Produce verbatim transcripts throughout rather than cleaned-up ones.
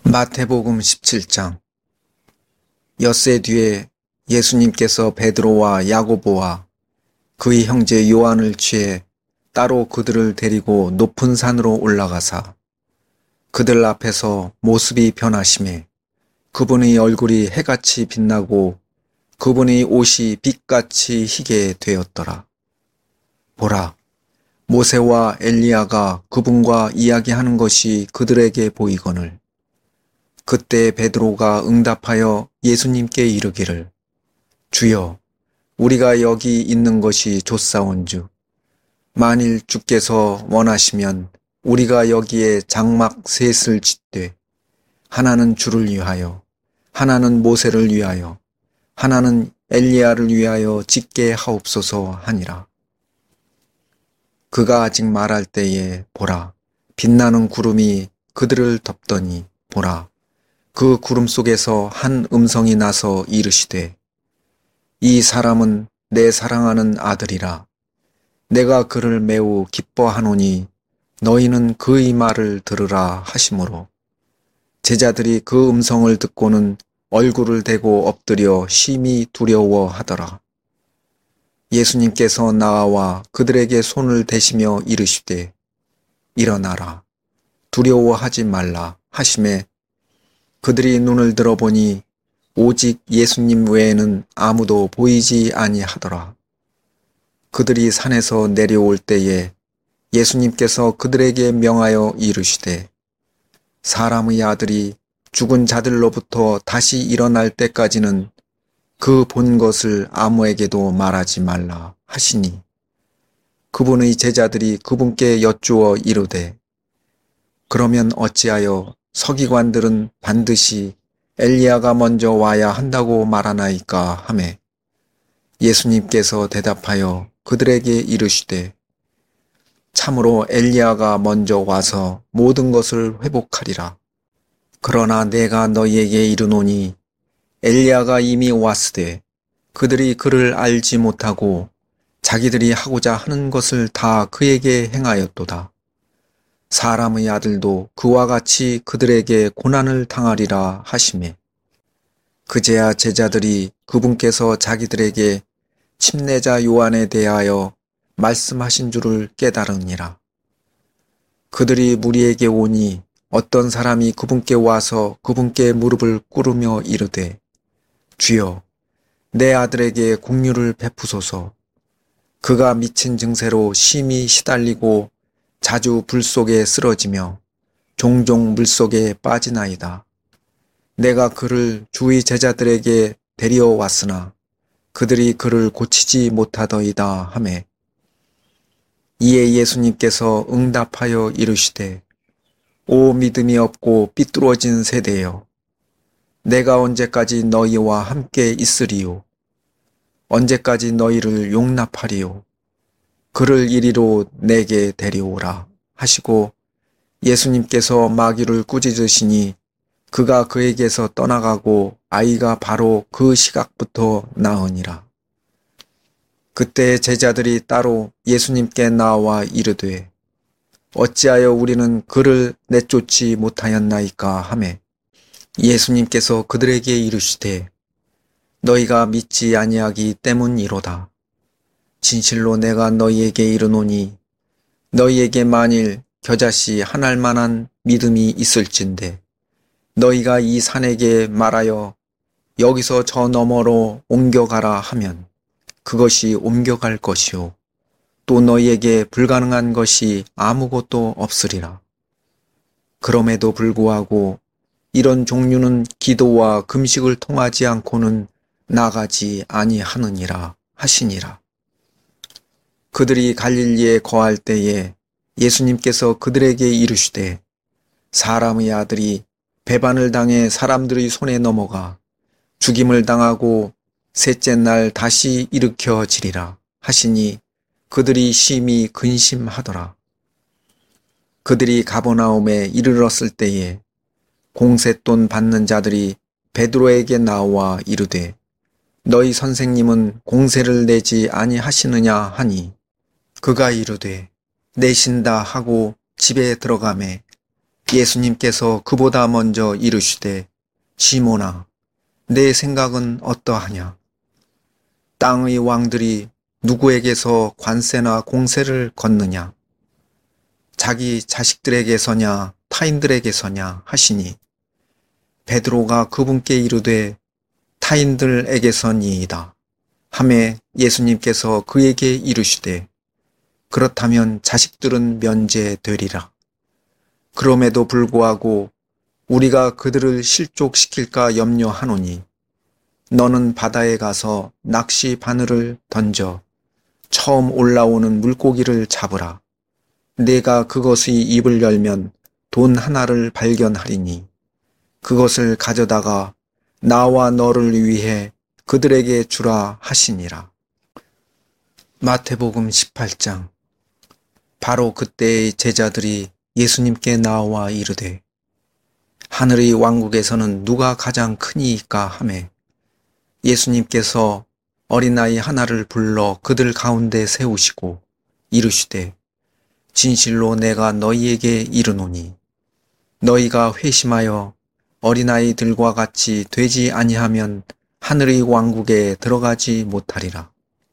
마태복음 십칠 장. 엿새 뒤에 예수님께서 베드로와 야고보와 그의 형제 요한을 취해 따로 그들을 데리고 높은 산으로 올라가사 그들 앞에서 모습이 변하심에 그분의 얼굴이 해같이 빛나고 그분의 옷이 빛같이 희게 되었더라. 보라, 모세와 엘리야가 그분과 이야기하는 것이 그들에게 보이거늘. 그때 베드로가 응답하여 예수님께 이르기를, 주여, 우리가 여기 있는 것이 좋사온즉 만일 주께서 원하시면 우리가 여기에 장막 셋을 짓되 하나는 주를 위하여, 하나는 모세를 위하여, 하나는 엘리야를 위하여 짓게 하옵소서 하니라. 그가 아직 말할 때에 보라, 빛나는 구름이 그들을 덮더니 보라, 그 구름 속에서 한 음성이 나서 이르시되, 이 사람은 내 사랑하는 아들이라. 내가 그를 매우 기뻐하노니 너희는 그의 말을 들으라 하시므로 제자들이 그 음성을 듣고는 얼굴을 대고 엎드려 심히 두려워하더라. 예수님께서 나와 그들에게 손을 대시며 이르시되, 일어나라, 두려워하지 말라 하시매 그들이 눈을 들어보니 오직 예수님 외에는 아무도 보이지 아니하더라. 그들이 산에서 내려올 때에 예수님께서 그들에게 명하여 이르시되, 사람의 아들이 죽은 자들로부터 다시 일어날 때까지는 그 본 것을 아무에게도 말하지 말라 하시니, 그분의 제자들이 그분께 여쭈어 이르되, 그러면 어찌하여 서기관들은 반드시 엘리야가 먼저 와야 한다고 말하나이까 하매, 예수님께서 대답하여 그들에게 이르시되, 참으로 엘리야가 먼저 와서 모든 것을 회복하리라. 그러나 내가 너희에게 이르노니 엘리야가 이미 왔으되 그들이 그를 알지 못하고 자기들이 하고자 하는 것을 다 그에게 행하였도다. 사람의 아들도 그와 같이 그들에게 고난을 당하리라 하시매, 그제야 제자들이 그분께서 자기들에게 침례자 요한에 대하여 말씀하신 줄을 깨달으니라. 그들이 무리에게 오니 어떤 사람이 그분께 와서 그분께 무릎을 꿇으며 이르되, 주여, 내 아들에게 긍휼을 베푸소서. 그가 미친 증세로 심히 시달리고 자주 불 속에 쓰러지며 종종 물속에 빠지나이다. 내가 그를 주의 제자들에게 데려왔으나 그들이 그를 고치지 못하더이다 하매, 이에 예수님께서 응답하여 이르시되, 오 믿음이 없고 삐뚤어진 세대여, 내가 언제까지 너희와 함께 있으리요? 언제까지 너희를 용납하리요? 그를 이리로 내게 데려오라 하시고 예수님께서 마귀를 꾸짖으시니 그가 그에게서 떠나가고 아이가 바로 그 시각부터 나으니라. 그때 제자들이 따로 예수님께 나와 이르되, 어찌하여 우리는 그를 내쫓지 못하였나이까 하매, 예수님께서 그들에게 이르시되, 너희가 믿지 아니하기 때문이로다. 진실로 내가 너희에게 이르노니 너희에게 만일 겨자씨 한 알만한 믿음이 있을진데 너희가 이 산에게 말하여 여기서 저 너머로 옮겨가라 하면 그것이 옮겨갈 것이요, 또 너희에게 불가능한 것이 아무것도 없으리라. 그럼에도 불구하고 이런 종류는 기도와 금식을 통하지 않고는 나가지 아니하느니라 하시니라. 그들이 갈릴리에 거할 때에 예수님께서 그들에게 이르시되, 사람의 아들이 배반을 당해 사람들의 손에 넘어가 죽임을 당하고 셋째 날 다시 일으켜지리라 하시니 그들이 심히 근심하더라. 그들이 가버나움에 이르렀을 때에 공세돈 받는 자들이 베드로에게 나와 이르되, 너희 선생님은 공세를 내지 아니하시느냐 하니, 그가 이르되 내신다 하고 집에 들어가매 예수님께서 그보다 먼저 이르시되 시몬아 내 생각은 어떠하냐? 땅의 왕들이 누구에게서 관세나 공세를 걷느냐? 자기 자식들에게서냐 타인들에게서냐 하시니 베드로가 그분께 이르되 타인들에게서니이다 하매 예수님께서 그에게 이르시되 그렇다면 자식들은 면제되리라. 그럼에도 불구하고 우리가 그들을 실족시킬까 염려하노니 너는 바다에 가서 낚시 바늘을 던져 처음 올라오는 물고기를 잡으라. 내가 그것의 입을 열면 돈 하나를 발견하리니 그것을 가져다가 나와 너를 위해 그들에게 주라 하시니라. 마태복음 십팔 장. 바로 그때의 제자들이 예수님께 나와 이르되 하늘의 왕국에서는 누가 가장 크니이까 하매 예수님께서 어린아이 하나를 불러 그들 가운데 세우시고 이르시되 진실로 내가 너희에게 이르노니 너희가 회심하여 어린아이들과 같이 되지 아니하면 하늘의 왕국에 들어가지 못하리라.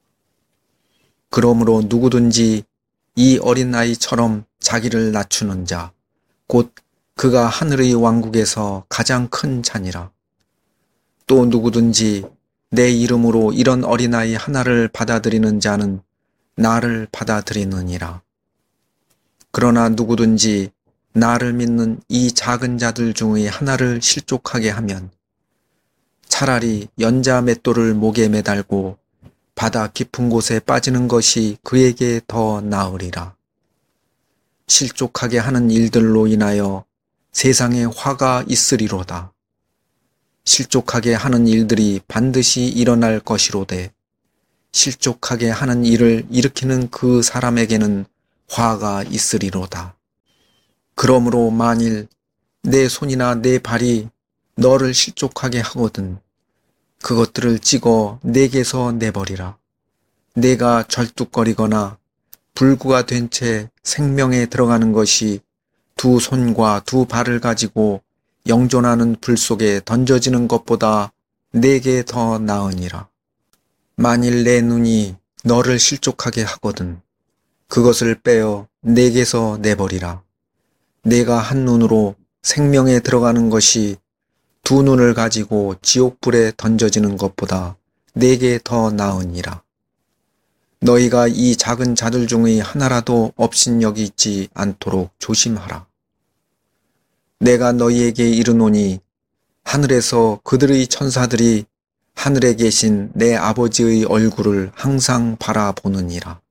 그러므로 누구든지 이 어린아이처럼 자기를 낮추는 자, 곧 그가 하늘의 왕국에서 가장 큰 자니라. 또 누구든지 내 이름으로 이런 어린아이 하나를 받아들이는 자는 나를 받아들이느니라. 그러나 누구든지 나를 믿는 이 작은 자들 중의 하나를 실족하게 하면 차라리 연자 맷돌을 목에 매달고 바다 깊은 곳에 빠지는 것이 그에게 더 나으리라. 실족하게 하는 일들로 인하여 세상에 화가 있으리로다. 실족하게 하는 일들이 반드시 일어날 것이로되 실족하게 하는 일을 일으키는 그 사람에게는 화가 있으리로다. 그러므로 만일 내 손이나 내 발이 너를 실족하게 하거든 그것들을 찍어 내게서 내버리라. 내가 절뚝거리거나 불구가 된 채 생명에 들어가는 것이 두 손과 두 발을 가지고 영존하는 불 속에 던져지는 것보다 내게 더 나으니라. 만일 내 눈이 너를 실족하게 하거든 그것을 빼어 내게서 내버리라. 내가 한 눈으로 생명에 들어가는 것이 두 눈을 가지고 지옥불에 던져지는 것보다 내게 더 나으니라. 너희가 이 작은 자들 중의 하나라도 업신여기지 않도록 조심하라. 내가 너희에게 이르노니 하늘에서 그들의 천사들이 하늘에 계신 내 아버지의 얼굴을 항상 바라보느니라.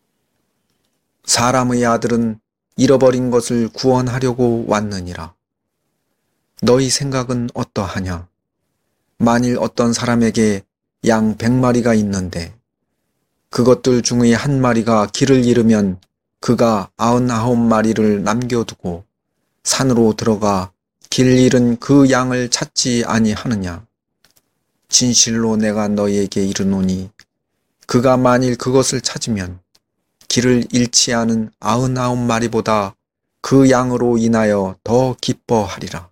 사람의 아들은 잃어버린 것을 구원하려고 왔느니라. 너희 생각은 어떠하냐? 만일 어떤 사람에게 양 백 마리가 있는데 그것들 중의 한 마리가 길을 잃으면 그가 아흔아홉 마리를 남겨두고 산으로 들어가 길 잃은 그 양을 찾지 아니하느냐? 진실로 내가 너희에게 이르노니 그가 만일 그것을 찾으면 길을 잃지 않은 아흔아홉 마리보다 그 양으로 인하여 더 기뻐하리라.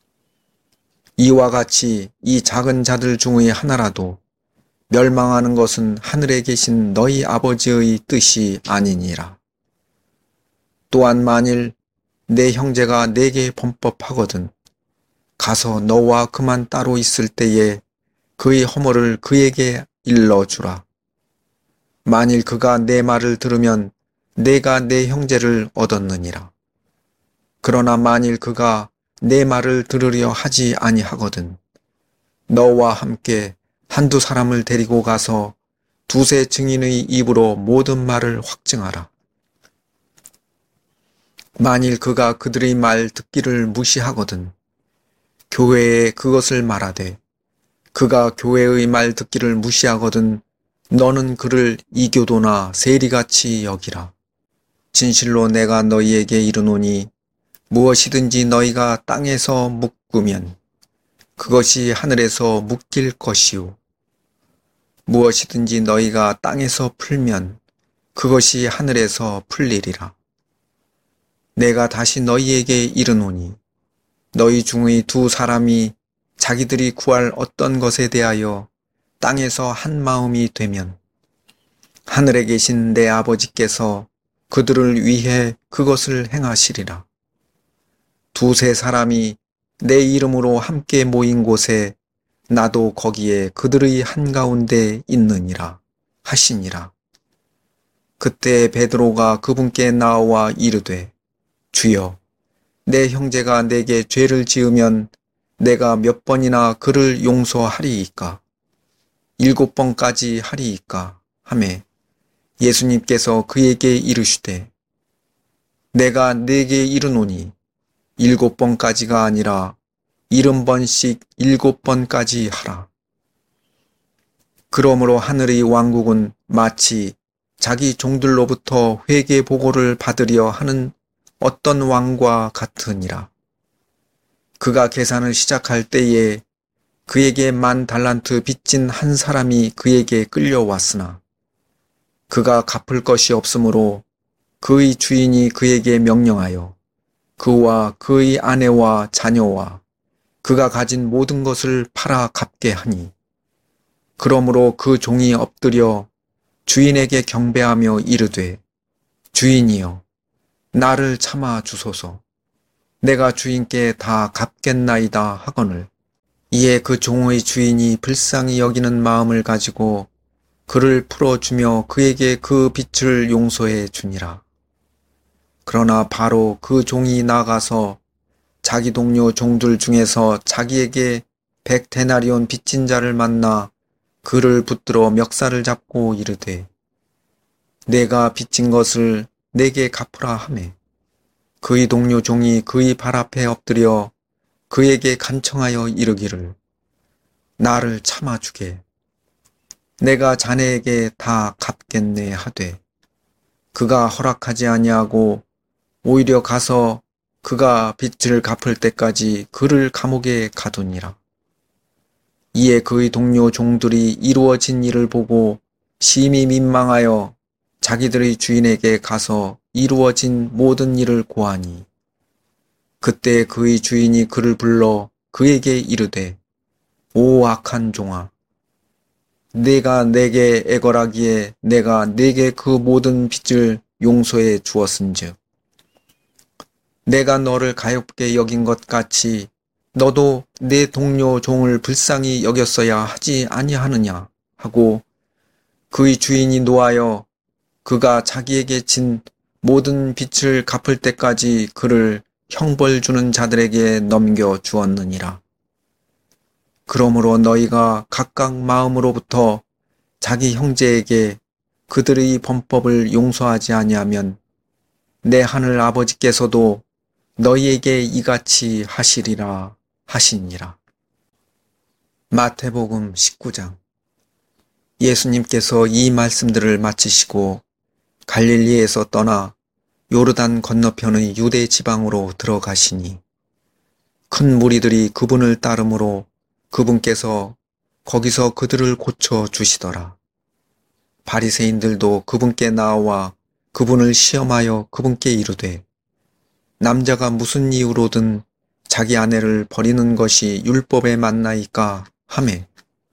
이와 같이 이 작은 자들 중의 하나라도 멸망하는 것은 하늘에 계신 너희 아버지의 뜻이 아니니라. 또한 만일 내 형제가 내게 범법하거든 가서 너와 그만 따로 있을 때에 그의 허물을 그에게 일러주라. 만일 그가 내 말을 들으면 내가 내 형제를 얻었느니라. 그러나 만일 그가 내 말을 들으려 하지 아니하거든 너와 함께 한두 사람을 데리고 가서 두세 증인의 입으로 모든 말을 확증하라. 만일 그가 그들의 말 듣기를 무시하거든 교회에 그것을 말하되 그가 교회의 말 듣기를 무시하거든 너는 그를 이교도나 세리같이 여기라. 진실로 내가 너희에게 이르노니 무엇이든지 너희가 땅에서 묶으면 그것이 하늘에서 묶일 것이요 무엇이든지 너희가 땅에서 풀면 그것이 하늘에서 풀리리라. 내가 다시 너희에게 이르노니 너희 중의 두 사람이 자기들이 구할 어떤 것에 대하여 땅에서 한 마음이 되면 하늘에 계신 내 아버지께서 그들을 위해 그것을 행하시리라. 두세 사람이 내 이름으로 함께 모인 곳에 나도 거기에 그들의 한가운데 있느니라 하시니라. 그때 베드로가 그분께 나와 이르되 주여, 내 형제가 내게 죄를 지으면 내가 몇 번이나 그를 용서하리이까? 일곱 번까지 하리이까? 하매 예수님께서 그에게 이르시되 내가 네게 이르노니 일곱 번까지가 아니라 일흔 번씩 일곱 번까지 하라. 그러므로 하늘의 왕국은 마치 자기 종들로부터 회개 보고를 받으려 하는 어떤 왕과 같으니라. 그가 계산을 시작할 때에 그에게 만 달란트 빚진 한 사람이 그에게 끌려왔으나 그가 갚을 것이 없으므로 그의 주인이 그에게 명령하여 그와 그의 아내와 자녀와 그가 가진 모든 것을 팔아 갚게 하니 그러므로 그 종이 엎드려 주인에게 경배하며 이르되 주인이여, 나를 참아 주소서. 내가 주인께 다 갚겠나이다 하거늘 이에 그 종의 주인이 불쌍히 여기는 마음을 가지고 그를 풀어주며 그에게 그 빚을 용서해 주니라. 그러나 바로 그 종이 나가서 자기 동료 종들 중에서 자기에게 백 데나리온 빚진 자를 만나 그를 붙들어 멱살을 잡고 이르되 내가 빚진 것을 내게 갚으라 하매 그의 동료 종이 그의 발 앞에 엎드려 그에게 간청하여 이르기를 나를 참아주게. 내가 자네에게 다 갚겠네 하되 그가 허락하지 아니하고 오히려 가서 그가 빚을 갚을 때까지 그를 감옥에 가두니라. 이에 그의 동료 종들이 이루어진 일을 보고 심히 민망하여 자기들의 주인에게 가서 이루어진 모든 일을 고하니 그때 그의 주인이 그를 불러 그에게 이르되 오 악한 종아, 네가 내게 애걸하기에 내가 네게 그 모든 빚을 용서해 주었은즉 내가 너를 가엾게 여긴 것 같이 너도 내 동료 종을 불쌍히 여겼어야 하지 아니하느냐 하고 그의 주인이 노하여 그가 자기에게 진 모든 빚을 갚을 때까지 그를 형벌 주는 자들에게 넘겨 주었느니라. 그러므로 너희가 각각 마음으로부터 자기 형제에게 그들의 범법을 용서하지 아니하면 내 하늘 아버지께서도 너희에게 이같이 하시리라 하시니라. 마태복음 십구 장. 예수님께서 이 말씀들을 마치시고 갈릴리에서 떠나 요르단 건너편의 유대 지방으로 들어가시니 큰 무리들이 그분을 따르므로 그분께서 거기서 그들을 고쳐 주시더라. 바리새인들도 그분께 나와 그분을 시험하여 그분께 이르되 남자가 무슨 이유로든 자기 아내를 버리는 것이 율법에 맞나이까 하매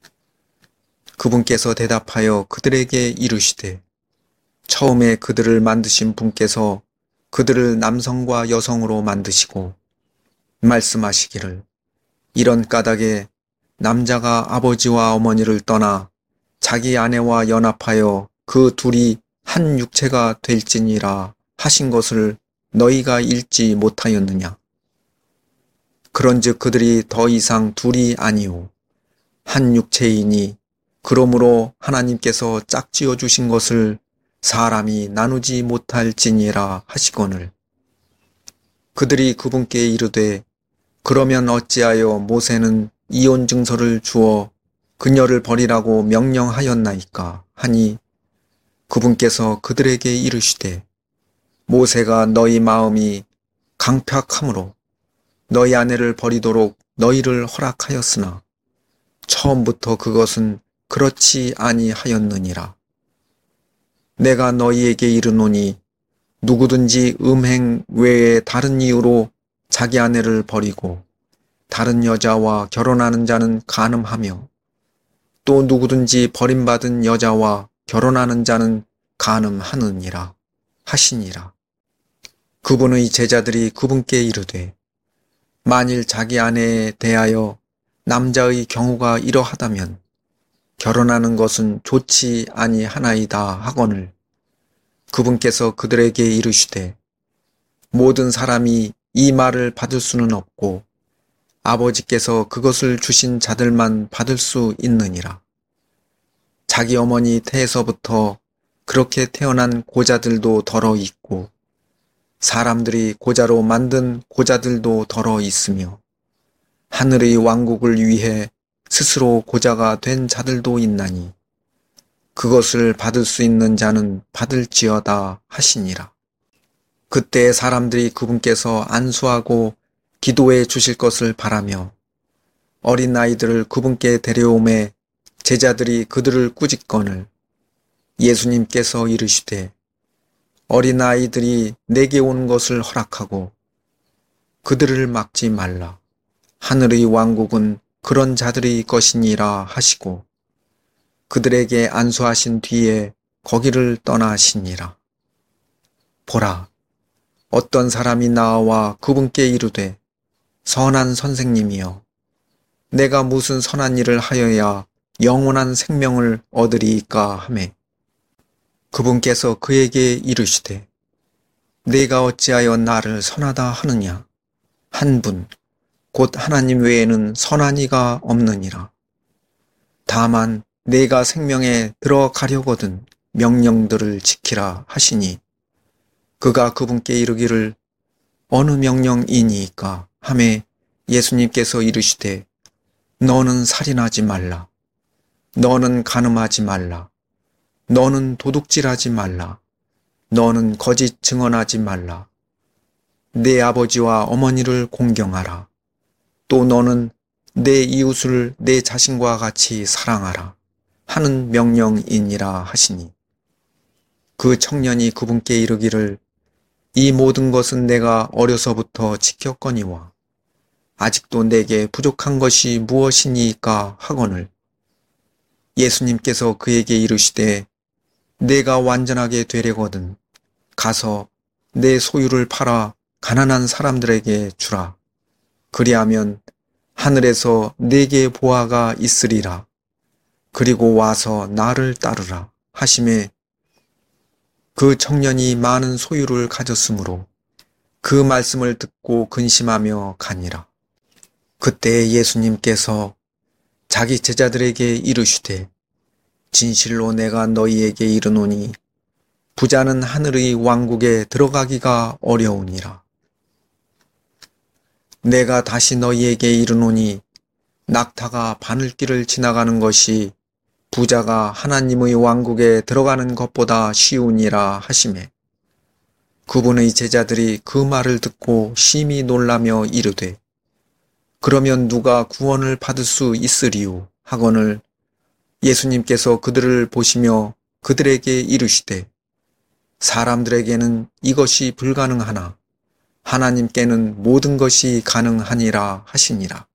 그분께서 대답하여 그들에게 이르시되 처음에 그들을 만드신 분께서 그들을 남성과 여성으로 만드시고 말씀하시기를 이런 까닭에 남자가 아버지와 어머니를 떠나 자기 아내와 연합하여 그 둘이 한 육체가 될지니라 하신 것을 너희가 읽지 못하였느냐. 그런즉 그들이 더 이상 둘이 아니오 한 육체이니 그러므로 하나님께서 짝지어 주신 것을 사람이 나누지 못할지니라 하시거늘 그들이 그분께 이르되 그러면 어찌하여 모세는 이혼 증서를 주어 그녀를 버리라고 명령하였나이까 하니 그분께서 그들에게 이르시되 모세가 너희 마음이 강팍함으로 너희 아내를 버리도록 너희를 허락하였으나 처음부터 그것은 그렇지 아니하였느니라. 내가 너희에게 이르노니 누구든지 음행 외에 다른 이유로 자기 아내를 버리고 다른 여자와 결혼하는 자는 간음하며 또 누구든지 버림받은 여자와 결혼하는 자는 간음하느니라 하시니라. 그분의 제자들이 그분께 이르되 만일 자기 아내에 대하여 남자의 경우가 이러하다면 결혼하는 것은 좋지 아니하나이다 하거늘 그분께서 그들에게 이르시되 모든 사람이 이 말을 받을 수는 없고 아버지께서 그것을 주신 자들만 받을 수 있느니라. 자기 어머니 태에서부터 그렇게 태어난 고자들도 덜어 있고 사람들이 고자로 만든 고자들도 덜어 있으며 하늘의 왕국을 위해 스스로 고자가 된 자들도 있나니 그것을 받을 수 있는 자는 받을지어다 하시니라. 그때 사람들이 그분께서 안수하고 기도해 주실 것을 바라며 어린 아이들을 그분께 데려오매 제자들이 그들을 꾸짖거늘 예수님께서 이르시되 어린 아이들이 내게 오는 것을 허락하고 그들을 막지 말라. 하늘의 왕국은 그런 자들의 것이니라 하시고 그들에게 안수하신 뒤에 거기를 떠나시니라. 보라, 어떤 사람이 나와 그분께 이르되 선한 선생님이여 내가 무슨 선한 일을 하여야 영원한 생명을 얻으리이까 하매 그분께서 그에게 이르시되 내가 어찌하여 나를 선하다 하느냐 한 분 곧 하나님 외에는 선한 이가 없느니라. 다만 내가 생명에 들어가려거든 명령들을 지키라 하시니 그가 그분께 이르기를 어느 명령이니이까 하매 예수님께서 이르시되 너는 살인하지 말라. 너는 간음하지 말라. 너는 도둑질하지 말라. 너는 거짓 증언하지 말라. 내 아버지와 어머니를 공경하라. 또 너는 내 이웃을 내 자신과 같이 사랑하라 하는 명령이니라 하시니 그 청년이 그분께 이르기를 이 모든 것은 내가 어려서부터 지켰거니와 아직도 내게 부족한 것이 무엇이니까 하거늘 예수님께서 그에게 이르시되 내가 완전하게 되려거든 가서 내 소유를 팔아 가난한 사람들에게 주라. 그리하면 하늘에서 네게 보화가 있으리라. 그리고 와서 나를 따르라 하시매 그 청년이 많은 소유를 가졌으므로 그 말씀을 듣고 근심하며 가니라. 그때 예수님께서 자기 제자들에게 이르시되 진실로 내가 너희에게 이르노니 부자는 하늘의 왕국에 들어가기가 어려우니라. 내가 다시 너희에게 이르노니 낙타가 바늘길을 지나가는 것이 부자가 하나님의 왕국에 들어가는 것보다 쉬우니라 하시매 그분의 제자들이 그 말을 듣고 심히 놀라며 이르되 그러면 누가 구원을 받을 수 있으리요 하거늘 예수님께서 그들을 보시며 그들에게 이르시되 사람들에게는 이것이 불가능하나 하나님께는 모든 것이 가능하니라 하시니라.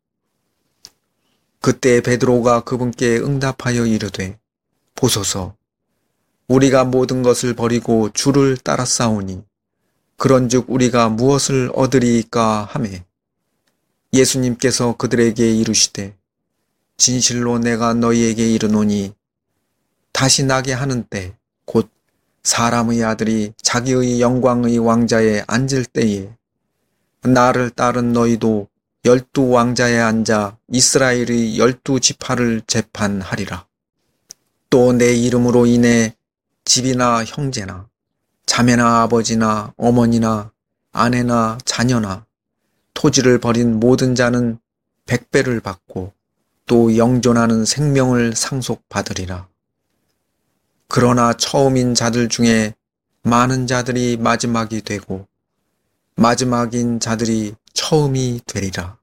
그때 베드로가 그분께 응답하여 이르되 보소서 우리가 모든 것을 버리고 주를 따랐사오니 그런즉 우리가 무엇을 얻으리이까 하매 예수님께서 그들에게 이르시되 진실로 내가 너희에게 이르노니 다시 나게 하는 때 곧 사람의 아들이 자기의 영광의 왕자에 앉을 때에 나를 따른 너희도 열두 왕자에 앉아 이스라엘의 열두 지파를 재판하리라. 또 내 이름으로 인해 집이나 형제나 자매나 아버지나 어머니나 아내나 자녀나 토지를 버린 모든 자는 백배를 받고 또 영존하는 생명을 상속받으리라. 그러나 처음인 자들 중에 많은 자들이 마지막이 되고 마지막인 자들이 처음이 되리라.